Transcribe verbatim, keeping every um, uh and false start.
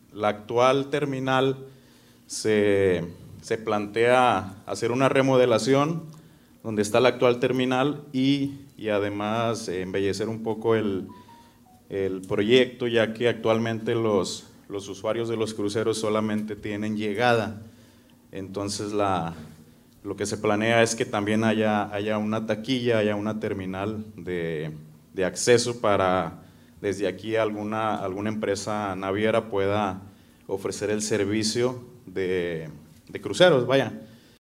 la actual terminal se, se plantea hacer una remodelación donde está la actual terminal y, y además eh, embellecer un poco el, el proyecto, ya que actualmente los, los usuarios de los cruceros solamente tienen llegada. Entonces la, lo que se planea es que también haya, haya una taquilla, haya una terminal de, de acceso para desde aquí alguna, alguna empresa naviera pueda ofrecer el servicio de, de cruceros, vaya.